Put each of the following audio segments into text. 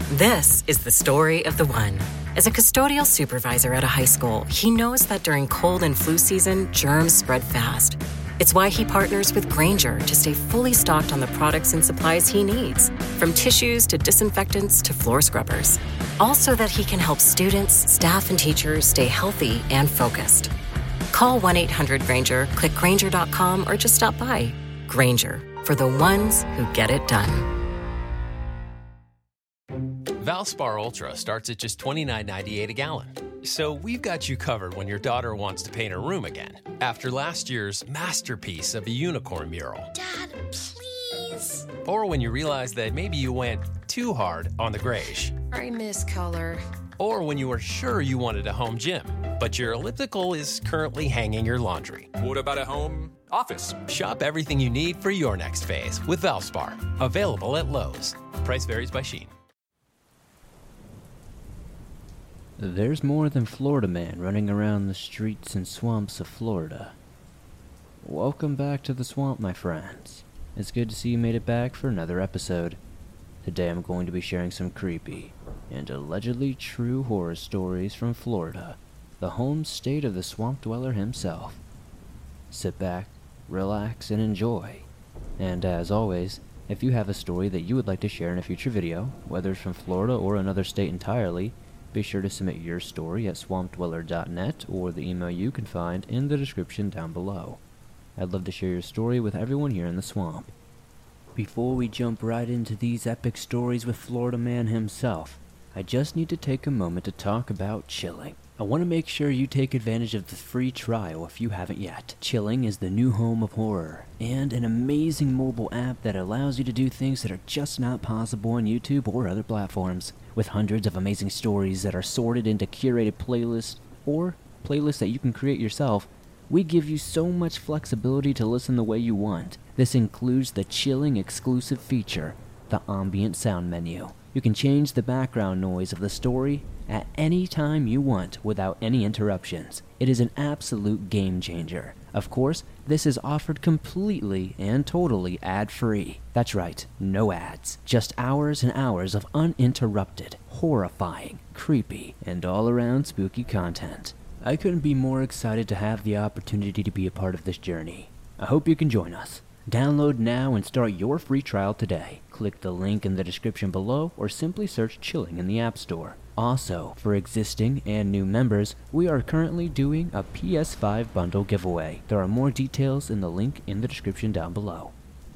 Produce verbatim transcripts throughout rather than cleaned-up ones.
This is the story of the one. As a custodial supervisor at a high school, he knows that during cold and flu season, germs spread fast. It's why he partners with Grainger to stay fully stocked on the products and supplies he needs, from tissues to disinfectants to floor scrubbers. Also that he can help students, staff, and teachers stay healthy and focused. Call one eight hundred Grainger, click Grainger dot com, or just stop by. Grainger, for the ones who get it done. Valspar Ultra starts at just twenty-nine ninety-eight a gallon. So we've got you covered when your daughter wants to paint her room again, after last year's masterpiece of a unicorn mural. Dad, please. Or when you realize that maybe you went too hard on the grayish. I miss color. Or when you were sure you wanted a home gym, but your elliptical is currently hanging your laundry. What about a home office? Shop everything you need for your next phase with Valspar. Available at Lowe's. Price varies by Shein. There's more than Florida Man running around the streets and swamps of Florida. Welcome back to the swamp, my friends. It's good to see you made it back for another episode. Today I'm going to be sharing some creepy and allegedly true horror stories from Florida, the home state of the swamp dweller himself. Sit back, relax, and enjoy. And as always, if you have a story that you would like to share in a future video, whether it's from Florida or another state entirely, be sure to submit your story at swamp dweller dot net or the email you can find in the description down below. I'd love to share your story with everyone here in the swamp. Before we jump right into these epic stories with Florida Man himself, I just need to take a moment to talk about Chilling. I want to make sure you take advantage of the free trial if you haven't yet. Chilling is the new home of horror, and an amazing mobile app that allows you to do things that are just not possible on YouTube or other platforms. With hundreds of amazing stories that are sorted into curated playlists, or playlists that you can create yourself, we give you so much flexibility to listen the way you want. This includes the Chilling exclusive feature, the ambient sound menu. You can change the background noise of the story at any time you want without any interruptions. It is an absolute game changer. Of course, this is offered completely and totally ad-free. That's right, no ads. Just hours and hours of uninterrupted, horrifying, creepy, and all-around spooky content. I couldn't be more excited to have the opportunity to be a part of this journey. I hope you can join us. Download now and start your free trial today. Click the link in the description below or simply search Chilling in the App Store. Also, for existing and new members, we are currently doing a P S five bundle giveaway. There are more details in the link in the description down below.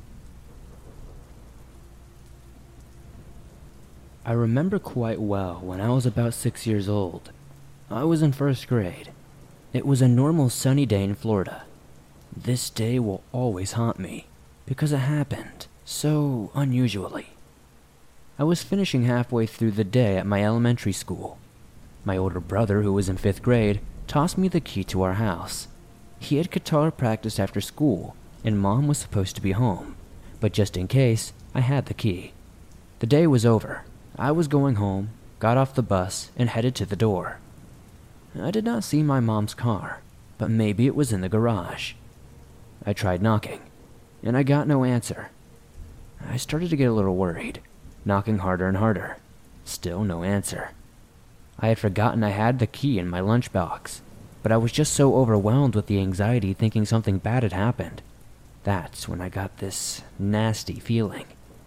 I remember quite well when I was about six years old. I was in first grade. It was a normal sunny day in Florida. This day will always haunt me, because it happened so unusually. I was finishing halfway through the day at my elementary school. My older brother, who was in fifth grade, tossed me the key to our house. He had guitar practice after school, and Mom was supposed to be home, but just in case, I had the key. The day was over. I was going home, got off the bus, and headed to the door. I did not see my mom's car, but maybe it was in the garage. I tried knocking, and I got no answer. I started to get a little worried, knocking harder and harder. Still no answer. I had forgotten I had the key in my lunchbox, but I was just so overwhelmed with the anxiety thinking something bad had happened. That's when I got this nasty feeling.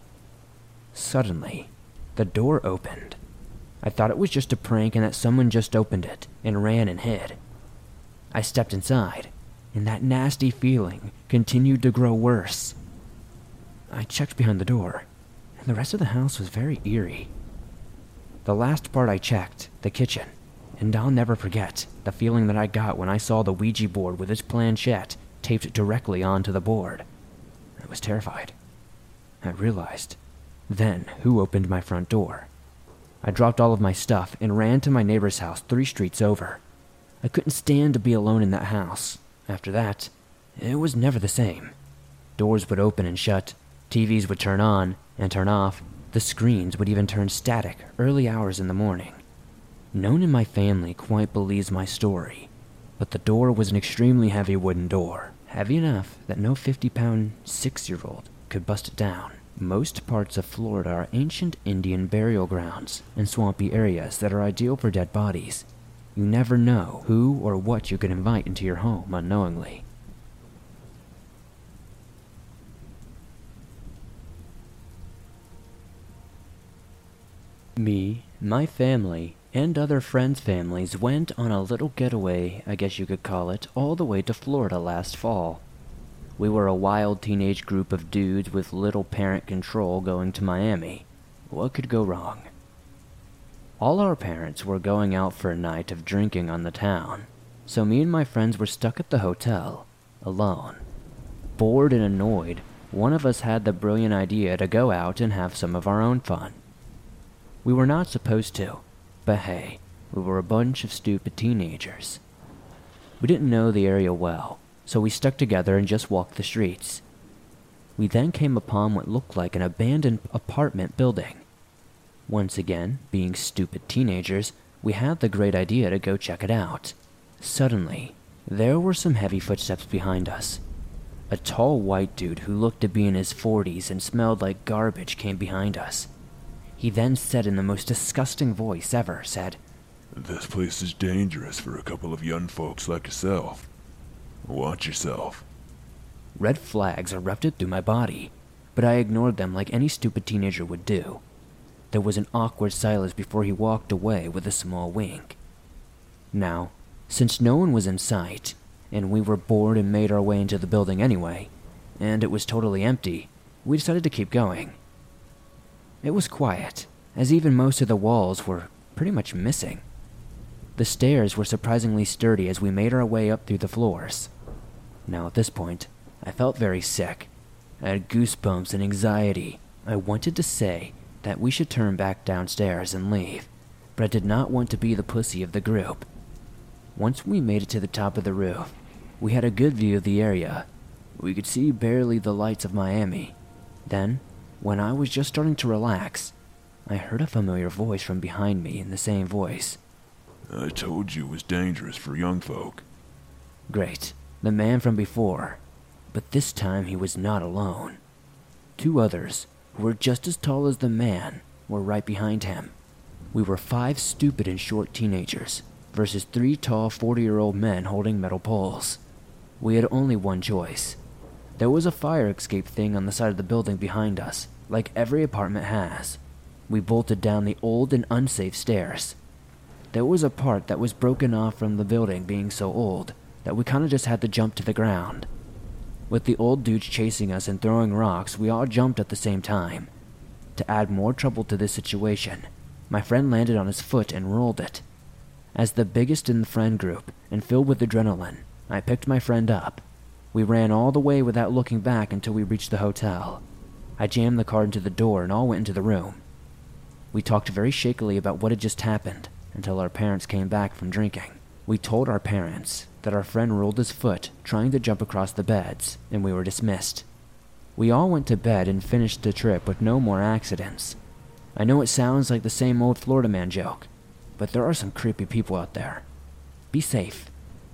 Suddenly, the door opened. I thought it was just a prank and that someone just opened it and ran and hid. I stepped inside, and that nasty feeling continued to grow worse. I checked behind the door, and the rest of the house was very eerie. The last part I checked, the kitchen, and I'll never forget the feeling that I got when I saw the Ouija board with its planchette taped directly onto the board. I was terrified. I realized then who opened my front door. I dropped all of my stuff and ran to my neighbor's house three streets over. I couldn't stand to be alone in that house. After that, it was never the same. Doors would open and shut, T Vs would turn on and turn off, the screens would even turn static early hours in the morning. No one in my family quite believes my story, but the door was an extremely heavy wooden door, heavy enough that no fifty-pound six-year-old could bust it down. Most parts of Florida are ancient Indian burial grounds and swampy areas that are ideal for dead bodies. You never know who or what you can invite into your home unknowingly. Me, my family, and other friends' families went on a little getaway, I guess you could call it, all the way to Florida last fall. We were a wild teenage group of dudes with little parent control going to Miami. What could go wrong? All our parents were going out for a night of drinking on the town, so me and my friends were stuck at the hotel, alone. Bored and annoyed, one of us had the brilliant idea to go out and have some of our own fun. We were not supposed to, but hey, we were a bunch of stupid teenagers. We didn't know the area well, so we stuck together and just walked the streets. We then came upon what looked like an abandoned apartment building. Once again, being stupid teenagers, we had the great idea to go check it out. Suddenly, there were some heavy footsteps behind us. A tall white dude who looked to be in his forties and smelled like garbage came behind us. He then said in the most disgusting voice ever, said, "This place is dangerous for a couple of young folks like yourself. Watch yourself." Red flags erupted through my body, but I ignored them like any stupid teenager would do. There was an awkward silence before he walked away with a small wink. Now, since no one was in sight, and we were bored and made our way into the building anyway, and it was totally empty, we decided to keep going. It was quiet, as even most of the walls were pretty much missing. The stairs were surprisingly sturdy as we made our way up through the floors. Now at this point, I felt very sick. I had goosebumps and anxiety. I wanted to say that we should turn back downstairs and leave, but I did not want to be the pussy of the group. Once we made it to the top of the roof, we had a good view of the area. We could see barely the lights of Miami. Then, when I was just starting to relax, I heard a familiar voice from behind me in the same voice. "I told you it was dangerous for young folk." Great, the man from before. But this time he was not alone. Two others, who were just as tall as the man, were right behind him. We were five stupid and short teenagers versus three tall forty-year-old men holding metal poles. We had only one choice. There was a fire escape thing on the side of the building behind us, like every apartment has. We bolted down the old and unsafe stairs. There was a part that was broken off from the building being so old that we kinda just had to jump to the ground. With the old dudes chasing us and throwing rocks, we all jumped at the same time. To add more trouble to this situation, my friend landed on his foot and rolled it. As the biggest in the friend group, and filled with adrenaline, I picked my friend up. We ran all the way without looking back until we reached the hotel. I jammed the car into the door and all went into the room. We talked very shakily about what had just happened until our parents came back from drinking. We told our parents that our friend rolled his foot trying to jump across the beds, and we were dismissed. We all went to bed and finished the trip with no more accidents. I know it sounds like the same old Florida man joke, but there are some creepy people out there. Be safe.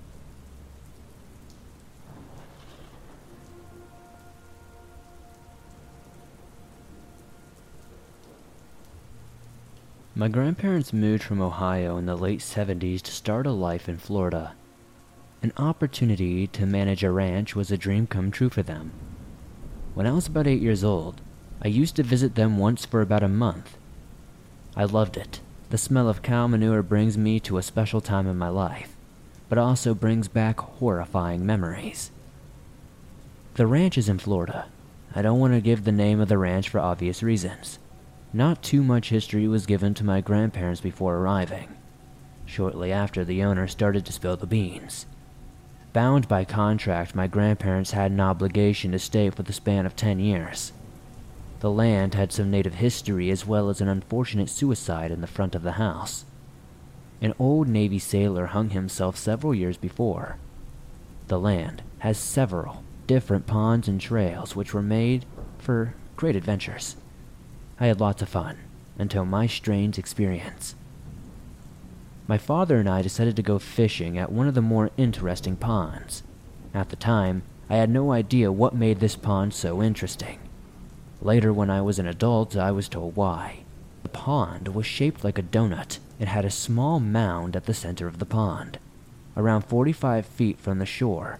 My grandparents moved from Ohio in the late seventies to start a life in Florida. An opportunity to manage a ranch was a dream come true for them. When I was about eight years old, I used to visit them once for about a month. I loved it. The smell of cow manure brings me to a special time in my life, but also brings back horrifying memories. The ranch is in Florida. I don't want to give the name of the ranch for obvious reasons. Not too much history was given to my grandparents before arriving. Shortly after, the owner started to spill the beans. Bound by contract, my grandparents had an obligation to stay for the span of ten years. The land had some native history as well as an unfortunate suicide in the front of the house. An old Navy sailor hung himself several years before. The land has several different ponds and trails which were made for great adventures. I had lots of fun, until my strange experience. My father and I decided to go fishing at one of the more interesting ponds. At the time, I had no idea what made this pond so interesting. Later, when I was an adult, I was told why. The pond was shaped like a donut and had a small mound at the center of the pond, around forty-five feet from the shore.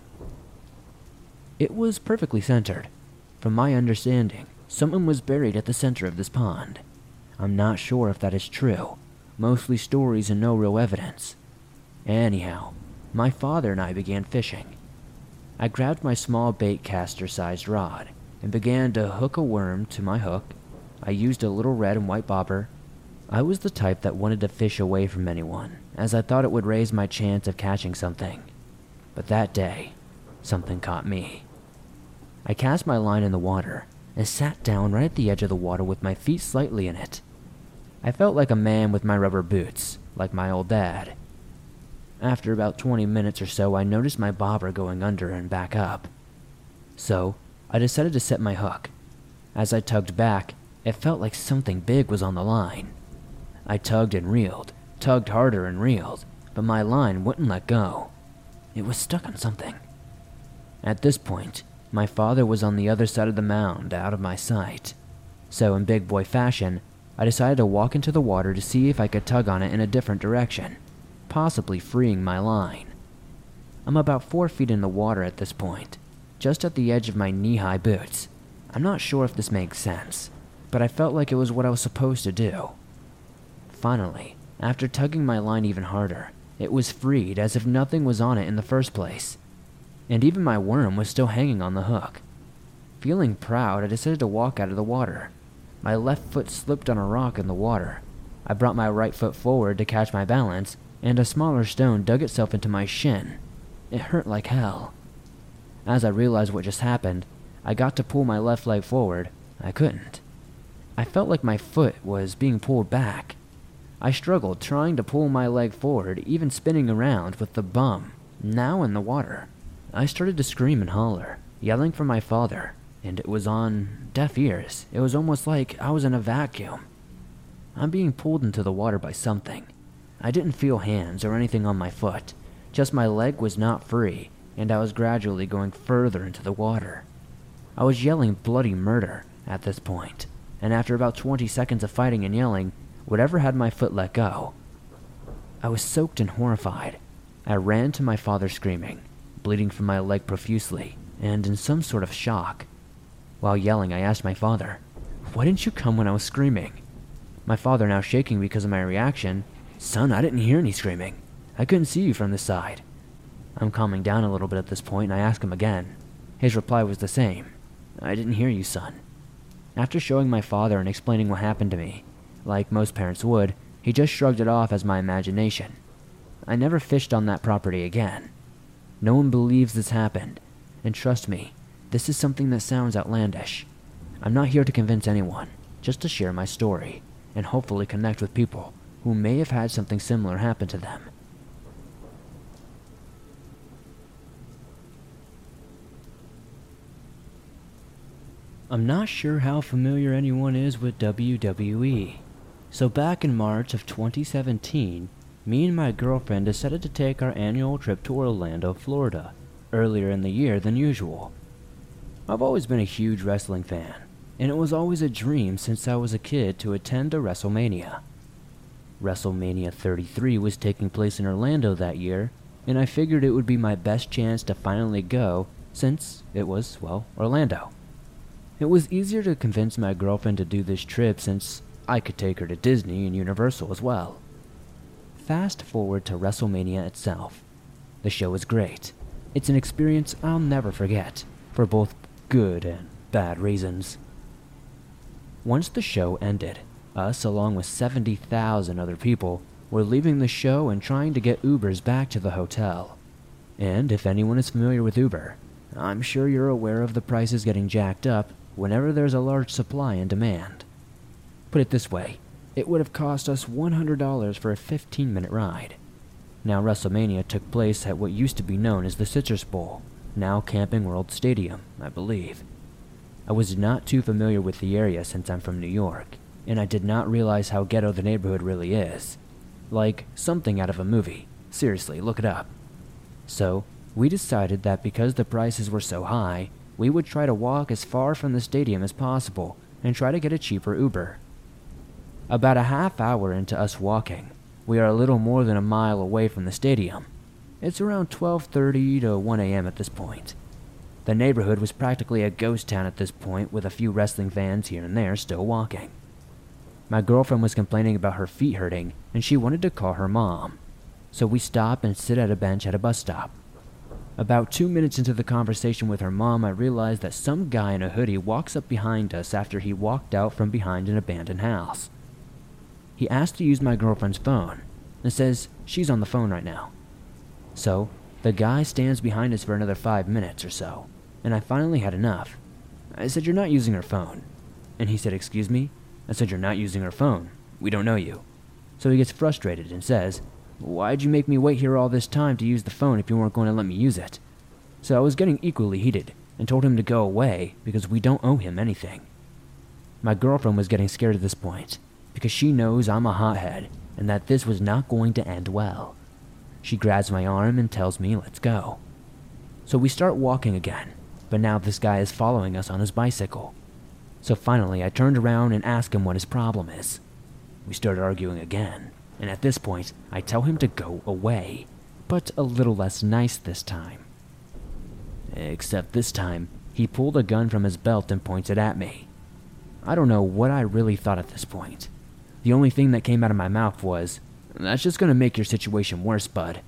It was perfectly centered. From my understanding, someone was buried at the center of this pond. I'm not sure if that is true. Mostly stories and no real evidence. Anyhow, my father and I began fishing. I grabbed my small bait caster-sized rod and began to hook a worm to my hook. I used a little red and white bobber. I was the type that wanted to fish away from anyone, as I thought it would raise my chance of catching something. But that day, something caught me. I cast my line in the water and sat down right at the edge of the water with my feet slightly in it. I felt like a man with my rubber boots, like my old dad. After about twenty minutes or so, I noticed my bobber going under and back up. So, I decided to set my hook. As I tugged back, it felt like something big was on the line. I tugged and reeled, tugged harder and reeled, but my line wouldn't let go. It was stuck on something. At this point, my father was on the other side of the mound, out of my sight. So in big boy fashion, I decided to walk into the water to see if I could tug on it in a different direction, possibly freeing my line. I'm about four feet in the water at this point, just at the edge of my knee-high boots. I'm not sure if this makes sense, but I felt like it was what I was supposed to do. Finally, after tugging my line even harder, it was freed as if nothing was on it in the first place. And even my worm was still hanging on the hook. Feeling proud, I decided to walk out of the water. My left foot slipped on a rock in the water. I brought my right foot forward to catch my balance, and a smaller stone dug itself into my shin. It hurt like hell. As I realized what just happened, I got to pull my left leg forward. I couldn't. I felt like my foot was being pulled back. I struggled trying to pull my leg forward, even spinning around with the bum now in the water. I started to scream and holler, yelling for my father, and it was on deaf ears. It was almost like I was in a vacuum. I'm being pulled into the water by something. I didn't feel hands or anything on my foot, just my leg was not free, and I was gradually going further into the water. I was yelling bloody murder at this point, and after about twenty seconds of fighting and yelling, whatever had my foot let go. I was soaked and horrified. I ran to my father screaming, bleeding from my leg profusely, and in some sort of shock. While yelling, I asked my father, "Why didn't you come when I was screaming?" My father, now shaking because of my reaction, "Son, I didn't hear any screaming. I couldn't see you from this side." I'm calming down a little bit at this point, and I ask him again. His reply was the same. "I didn't hear you, son." After showing my father and explaining what happened to me, like most parents would, he just shrugged it off as my imagination. I never fished on that property again. No one believes this happened, and trust me, this is something that sounds outlandish. I'm not here to convince anyone, just to share my story, and hopefully connect with people who may have had something similar happen to them. I'm not sure how familiar anyone is with W W E, so back in March of twenty seventeen, me and my girlfriend decided to take our annual trip to Orlando, Florida, earlier in the year than usual. I've always been a huge wrestling fan, and it was always a dream since I was a kid to attend a WrestleMania. WrestleMania thirty-three was taking place in Orlando that year, and I figured it would be my best chance to finally go since it was, well, Orlando. It was easier to convince my girlfriend to do this trip since I could take her to Disney and Universal as well. Fast forward to WrestleMania itself. The show was great. It's an experience I'll never forget, for both good and bad reasons. Once the show ended, us, along with seventy thousand other people, were leaving the show and trying to get Ubers back to the hotel. And if anyone is familiar with Uber, I'm sure you're aware of the prices getting jacked up whenever there's a large supply and demand. Put it this way, it would have cost us one hundred dollars for a fifteen minute ride. Now, WrestleMania took place at what used to be known as the Citrus Bowl, now Camping World Stadium, I believe. I was not too familiar with the area since I'm from New York, and I did not realize how ghetto the neighborhood really is. Like something out of a movie. Seriously, look it up. So, we decided that because the prices were so high, we would try to walk as far from the stadium as possible and try to get a cheaper Uber. About a half hour into us walking, we are a little more than a mile away from the stadium. It's around twelve thirty to one a m at this point. The neighborhood was practically a ghost town at this point, with a few wrestling fans here and there still walking. My girlfriend was complaining about her feet hurting, and she wanted to call her mom. So we stop and sit at a bench at a bus stop. About two minutes into the conversation with her mom, I realized that some guy in a hoodie walks up behind us after he walked out from behind an abandoned house. He asked to use my girlfriend's phone, and says she's on the phone right now. So, the guy stands behind us for another five minutes or so, and I finally had enough. I said, "You're not using her phone." And he said, "Excuse me?" I said, "You're not using her phone. We don't know you." So he gets frustrated and says, "Why'd you make me wait here all this time to use the phone if you weren't going to let me use it?" So I was getting equally heated and told him to go away because we don't owe him anything. My girlfriend was getting scared at this point because she knows I'm a hothead and that this was not going to end well. She grabs my arm and tells me let's go. So we start walking again, but now this guy is following us on his bicycle. So finally I turned around and asked him what his problem is. We started arguing again, and at this point I tell him to go away, but a little less nice this time. Except this time, he pulled a gun from his belt and points it at me. I don't know what I really thought at this point. The only thing that came out of my mouth was, "That's just going to make your situation worse, bud."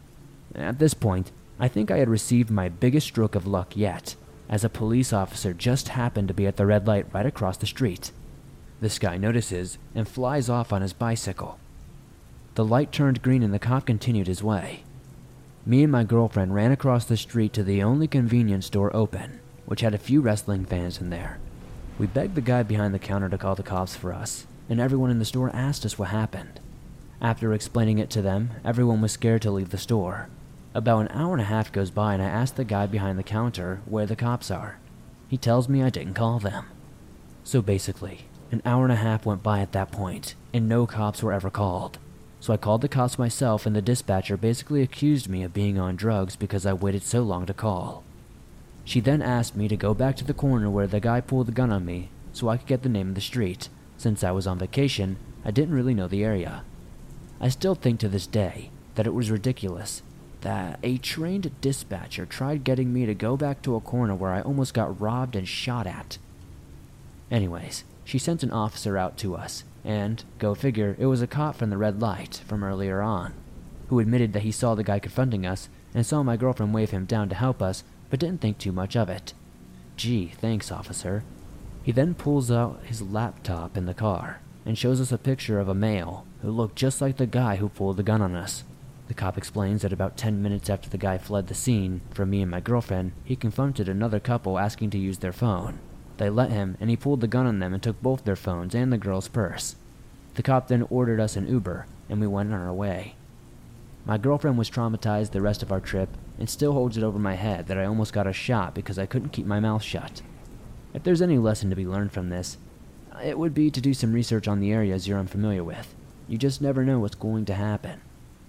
At this point, I think I had received my biggest stroke of luck yet, as a police officer just happened to be at the red light right across the street. This guy notices and flies off on his bicycle. The light turned green and the cop continued his way. Me and my girlfriend ran across the street to the only convenience store open, which had a few wrestling fans in there. We begged the guy behind the counter to call the cops for us, and everyone in the store asked us what happened. After explaining it to them, everyone was scared to leave the store. About an hour and a half goes by and I ask the guy behind the counter where the cops are. He tells me I didn't call them. So basically, an hour and a half went by at that point, and no cops were ever called. So I called the cops myself, and the dispatcher basically accused me of being on drugs because I waited so long to call. She then asked me to go back to the corner where the guy pulled the gun on me so I could get the name of the street. Since I was on vacation, I didn't really know the area. I still think to this day that it was ridiculous that a trained dispatcher tried getting me to go back to a corner where I almost got robbed and shot at. Anyways, she sent an officer out to us, and, go figure, it was a cop from the red light from earlier on, who admitted that he saw the guy confronting us and saw my girlfriend wave him down to help us, but didn't think too much of it. Gee, thanks, officer. He then pulls out his laptop in the car and shows us a picture of a male who looked just like the guy who pulled the gun on us. The cop explains that about ten minutes after the guy fled the scene from me and my girlfriend, he confronted another couple asking to use their phone. They let him, and he pulled the gun on them and took both their phones and the girl's purse. The cop then ordered us an Uber, and we went on our way. My girlfriend was traumatized the rest of our trip and still holds it over my head that I almost got a shot because I couldn't keep my mouth shut. If there's any lesson to be learned from this, it would be to do some research on the areas you're unfamiliar with. You just never know what's going to happen.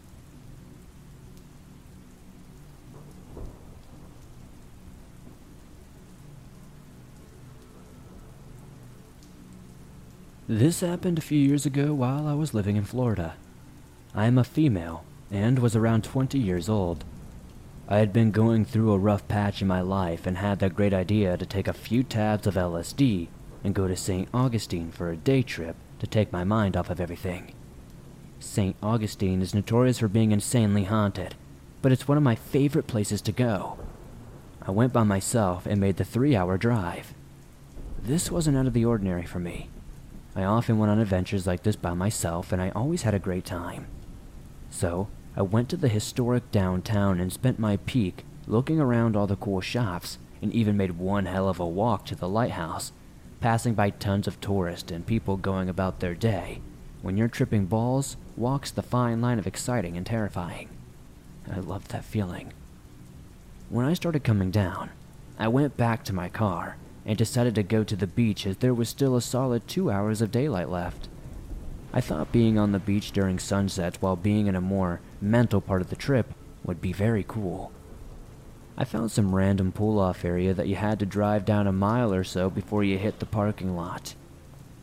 This happened a few years ago while I was living in Florida. I am a female and was around twenty years old. I had been going through a rough patch in my life and had the great idea to take a few tabs of L S D and go to Saint Augustine for a day trip to take my mind off of everything. Saint Augustine is notorious for being insanely haunted, but it's one of my favorite places to go. I went by myself and made the three-hour drive. This wasn't out of the ordinary for me. I often went on adventures like this by myself, and I always had a great time. So, I went to the historic downtown and spent my peak looking around all the cool shops, and even made one hell of a walk to the lighthouse, passing by tons of tourists and people going about their day. When you're tripping balls, walks the fine line of exciting and terrifying. I loved that feeling. When I started coming down, I went back to my car and decided to go to the beach as there was still a solid two hours of daylight left. I thought being on the beach during sunsets while being in a more mental part of the trip would be very cool. I found some random pull-off area that you had to drive down a mile or so before you hit the parking lot,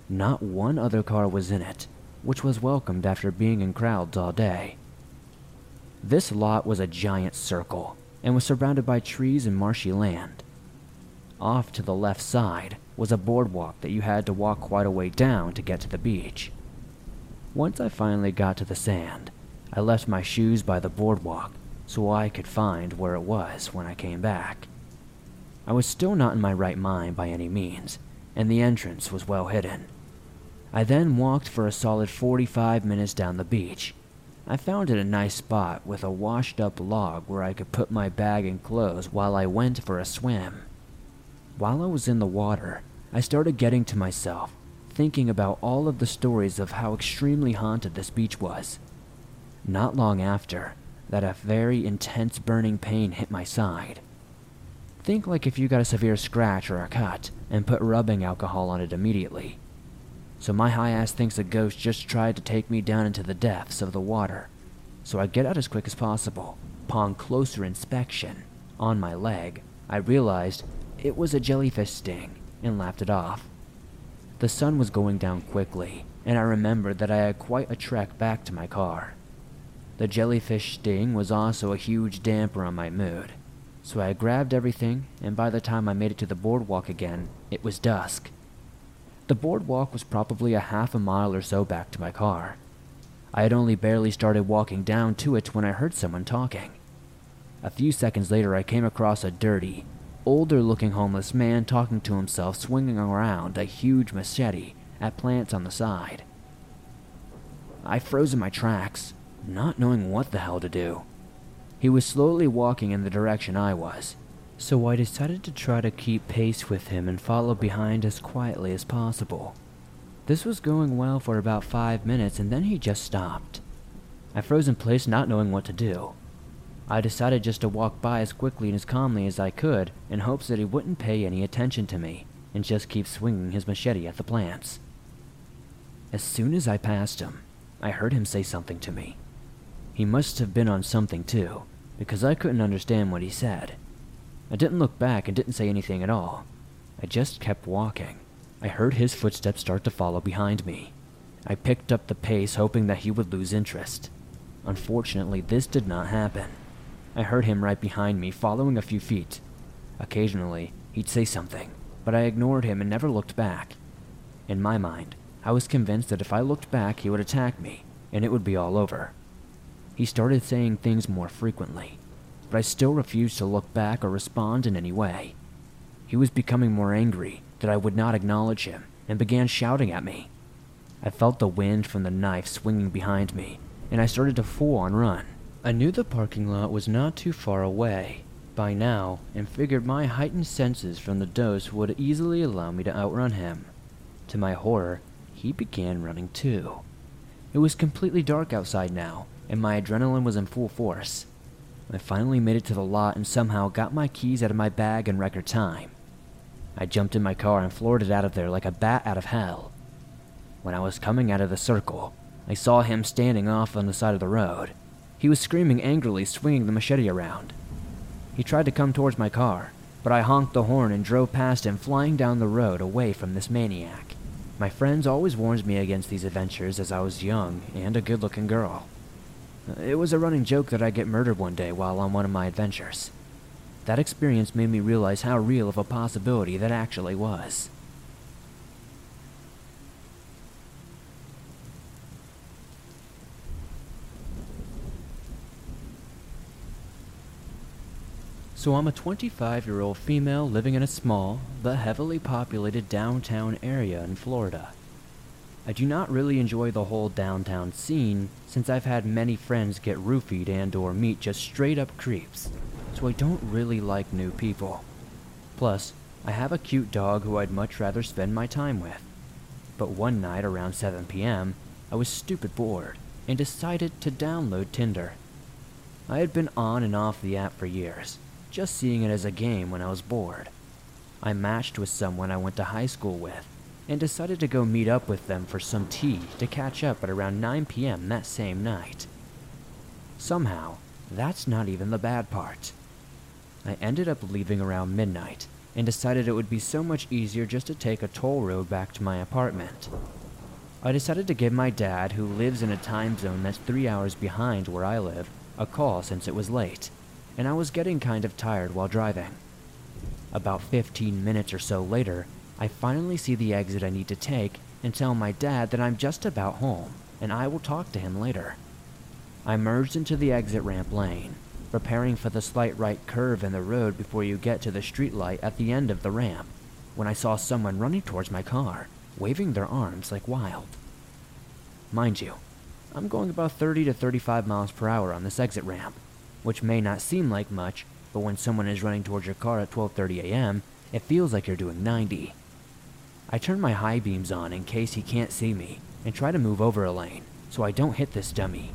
Not one other car was in it, which was welcomed after being in crowds all day. This lot was a giant circle and was surrounded by trees and marshy land. Off to the left side was a boardwalk that you had to walk quite a way down to get to the beach. Once I finally got to the sand, I left my shoes by the boardwalk so I could find where it was when I came back. I was still not in my right mind by any means, and the entrance was well hidden. I then walked for a solid forty-five minutes down the beach. I found it a nice spot with a washed up log where I could put my bag and clothes while I went for a swim. While I was in the water, I started getting to myself, thinking about all of the stories of how extremely haunted this beach was. Not long after, that a very intense burning pain hit my side. Think like if you got a severe scratch or a cut and put rubbing alcohol on it immediately. So my high ass thinks a ghost just tried to take me down into the depths of the water. So I get out as quick as possible. Upon closer inspection, on my leg, I realized it was a jellyfish sting and laughed it off. The sun was going down quickly, and I remembered that I had quite a trek back to my car. The jellyfish sting was also a huge damper on my mood, so I grabbed everything, and by the time I made it to the boardwalk again, it was dusk. The boardwalk was probably a half a mile or so back to my car. I had only barely started walking down to it when I heard someone talking. A few seconds later, I came across a dirty, older-looking homeless man talking to himself, swinging around a huge machete at plants on the side. I froze in my tracks, not knowing what the hell to do. He was slowly walking in the direction I was, so I decided to try to keep pace with him and follow behind as quietly as possible. This was going well for about five minutes, and then he just stopped. I froze in place, not knowing what to do. I decided just to walk by as quickly and as calmly as I could in hopes that he wouldn't pay any attention to me and just keep swinging his machete at the plants. As soon as I passed him, I heard him say something to me. He must have been on something too, because I couldn't understand what he said. I didn't look back and didn't say anything at all. I just kept walking. I heard his footsteps start to follow behind me. I picked up the pace, hoping that he would lose interest. Unfortunately, this did not happen. I heard him right behind me, following a few feet. Occasionally, he'd say something, but I ignored him and never looked back. In my mind, I was convinced that if I looked back, he would attack me, and it would be all over. He started saying things more frequently, but I still refused to look back or respond in any way. He was becoming more angry that I would not acknowledge him and began shouting at me. I felt the wind from the knife swinging behind me, and I started to full-on run. I knew the parking lot was not too far away by now and figured my heightened senses from the dose would easily allow me to outrun him. To my horror, he began running too. It was completely dark outside now, and my adrenaline was in full force. I finally made it to the lot and somehow got my keys out of my bag in record time. I jumped in my car and floored it out of there like a bat out of hell. When I was coming out of the circle, I saw him standing off on the side of the road. He was screaming angrily, swinging the machete around. He tried to come towards my car, but I honked the horn and drove past him, flying down the road away from this maniac. My friends always warned me against these adventures as I was young and a good-looking girl. It was a running joke that I'd get murdered one day while on one of my adventures. That experience made me realize how real of a possibility that actually was. So I'm a twenty-five-year-old female living in a small, but heavily populated downtown area in Florida. I do not really enjoy the whole downtown scene since I've had many friends get roofied and or meet just straight up creeps, so I don't really like new people. Plus, I have a cute dog who I'd much rather spend my time with. But one night around seven p m, I was stupid bored and decided to download Tinder. I had been on and off the app for years, just seeing it as a game when I was bored. I matched with someone I went to high school with, and decided to go meet up with them for some tea to catch up at around nine p m that same night. Somehow, that's not even the bad part. I ended up leaving around midnight, and decided it would be so much easier just to take a toll road back to my apartment. I decided to give my dad, who lives in a time zone that's three hours behind where I live, a call since it was late, and I was getting kind of tired while driving. About fifteen minutes or so later, I finally see the exit I need to take and tell my dad that I'm just about home, and I will talk to him later. I merged into the exit ramp lane, preparing for the slight right curve in the road before you get to the streetlight at the end of the ramp, when I saw someone running towards my car, waving their arms like wild. Mind you, I'm going about thirty to thirty-five miles per hour on this exit ramp, which may not seem like much, but when someone is running towards your car at twelve thirty a m, it feels like you're doing ninety. I turn my high beams on in case he can't see me, and try to move over a lane, so I don't hit this dummy.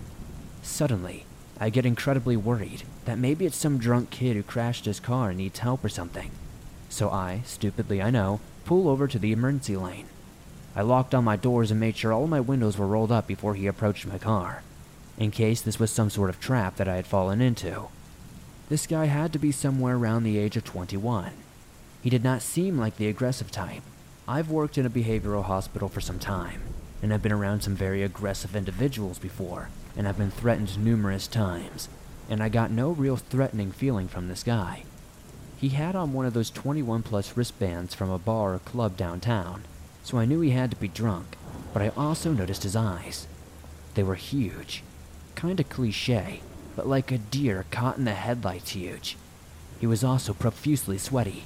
Suddenly, I get incredibly worried that maybe it's some drunk kid who crashed his car and needs help or something. So I, stupidly I know, pull over to the emergency lane. I locked on my doors and made sure all my windows were rolled up before he approached my car, in case this was some sort of trap that I had fallen into. This guy had to be somewhere around the age of twenty-one. He did not seem like the aggressive type. I've worked in a behavioral hospital for some time, and I've been around some very aggressive individuals before, and I've been threatened numerous times, and I got no real threatening feeling from this guy. He had on one of those twenty-one plus wristbands from a bar or club downtown, so I knew he had to be drunk, but I also noticed his eyes. They were huge. Kinda cliche, but like a deer caught in the headlights huge. He was also profusely sweaty.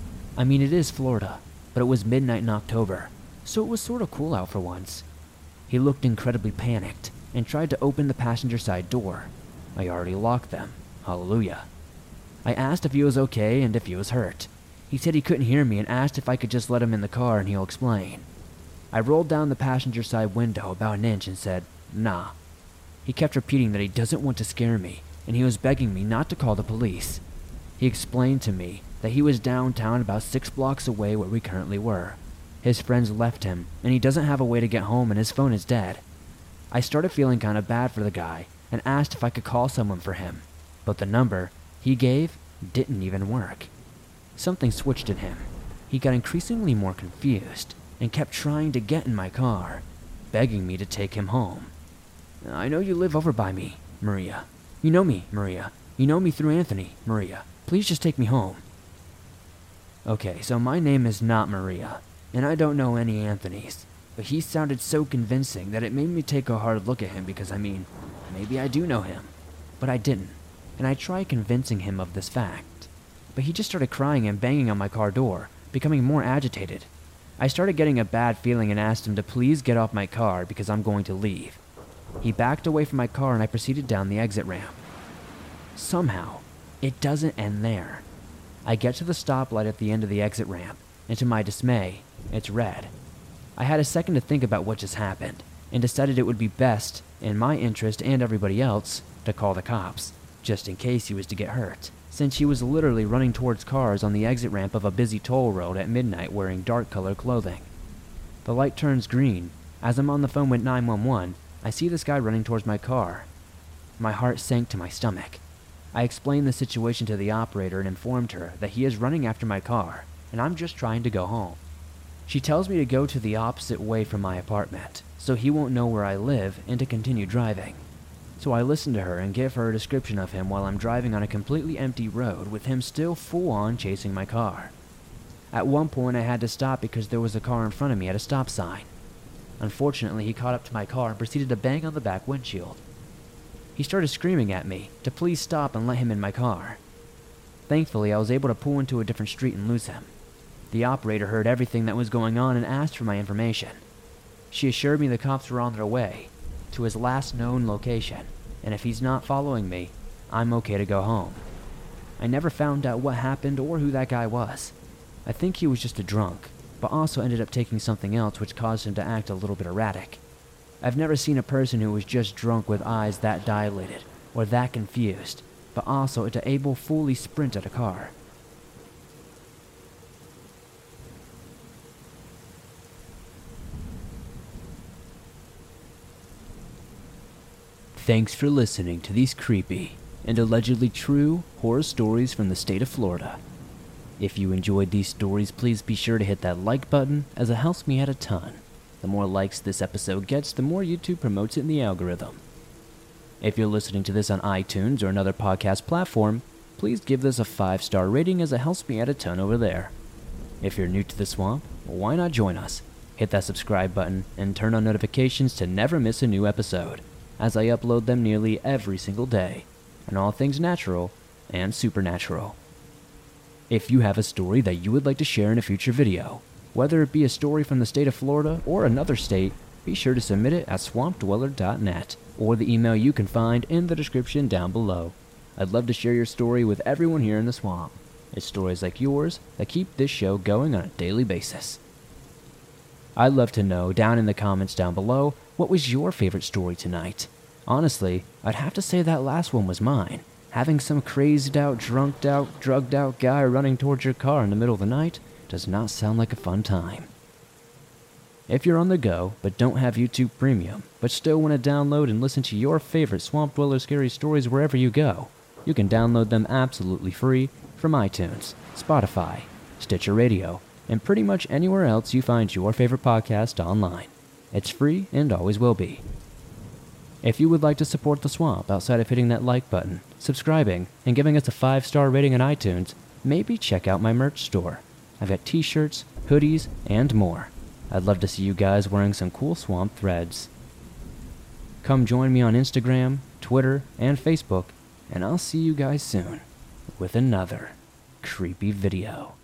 I mean, it is Florida, but it was midnight in October, so it was sort of cool out for once. He looked incredibly panicked and tried to open the passenger side door. I already locked them. Hallelujah. I asked if he was okay and if he was hurt. He said he couldn't hear me and asked if I could just let him in the car and he'll explain. I rolled down the passenger side window about an inch and said, nah. He kept repeating that he doesn't want to scare me, and he was begging me not to call the police. He explained to me that he was downtown about six blocks away where we currently were. His friends left him, and he doesn't have a way to get home and his phone is dead. I started feeling kind of bad for the guy and asked if I could call someone for him, but the number he gave didn't even work. Something switched in him. He got increasingly more confused and kept trying to get in my car, begging me to take him home. I know you live over by me, Maria. You know me, Maria. You know me through Anthony, Maria. Please just take me home. Okay, so my name is not Maria, and I don't know any Anthonys, but he sounded so convincing that it made me take a hard look at him because, I mean, maybe I do know him, but I didn't, and I tried convincing him of this fact. But he just started crying and banging on my car door, becoming more agitated. I started getting a bad feeling and asked him to please get off my car because I'm going to leave. He backed away from my car and I proceeded down the exit ramp. Somehow, it doesn't end there. I get to the stoplight at the end of the exit ramp, and to my dismay, it's red. I had a second to think about what just happened, and decided it would be best, in my interest and everybody else, to call the cops, just in case he was to get hurt, since he was literally running towards cars on the exit ramp of a busy toll road at midnight wearing dark-colored clothing. The light turns green. As I'm on the phone with nine one one, I see this guy running towards my car. My heart sank to my stomach. I explained the situation to the operator and informed her that he is running after my car, and I'm just trying to go home. She tells me to go to the opposite way from my apartment, so he won't know where I live and to continue driving. So I listen to her and give her a description of him while I'm driving on a completely empty road with him still full-on chasing my car. At one point I had to stop because there was a car in front of me at a stop sign. Unfortunately, he caught up to my car and proceeded to bang on the back windshield. He started screaming at me to please stop and let him in my car. Thankfully, I was able to pull into a different street and lose him. The operator heard everything that was going on and asked for my information. She assured me the cops were on their way to his last known location, and if he's not following me, I'm okay to go home. I never found out what happened or who that guy was. I think he was just a drunk, but also ended up taking something else which caused him to act a little bit erratic. I've never seen a person who was just drunk with eyes that dilated or that confused, but also to able fully sprint at a car. Thanks for listening to these creepy and allegedly true horror stories from the state of Florida. If you enjoyed these stories, please be sure to hit that like button, as it helps me out a ton. The more likes this episode gets, the more YouTube promotes it in the algorithm. If you're listening to this on iTunes or another podcast platform, please give this a five star rating, as it helps me out a ton over there. If you're new to the swamp, why not join us? Hit that subscribe button and turn on notifications to never miss a new episode, as I upload them nearly every single day, on all things natural and supernatural. If you have a story that you would like to share in a future video, whether it be a story from the state of Florida or another state, be sure to submit it at swamp dweller dot net or the email you can find in the description down below. I'd love to share your story with everyone here in the swamp. It's stories like yours that keep this show going on a daily basis. I'd love to know down in the comments down below, what was your favorite story tonight? Honestly, I'd have to say that last one was mine. Having some crazed out, drunked out, drugged out guy running towards your car in the middle of the night does not sound like a fun time. If you're on the go, but don't have YouTube Premium, but still want to download and listen to your favorite Swamp Dweller scary stories wherever you go, you can download them absolutely free from iTunes, Spotify, Stitcher Radio, and pretty much anywhere else you find your favorite podcast online. It's free and always will be. If you would like to support the swamp outside of hitting that like button, subscribing, and giving us a five star rating on iTunes, maybe check out my merch store. I've got t-shirts, hoodies, and more. I'd love to see you guys wearing some cool swamp threads. Come join me on Instagram, Twitter, and Facebook, and I'll see you guys soon with another creepy video.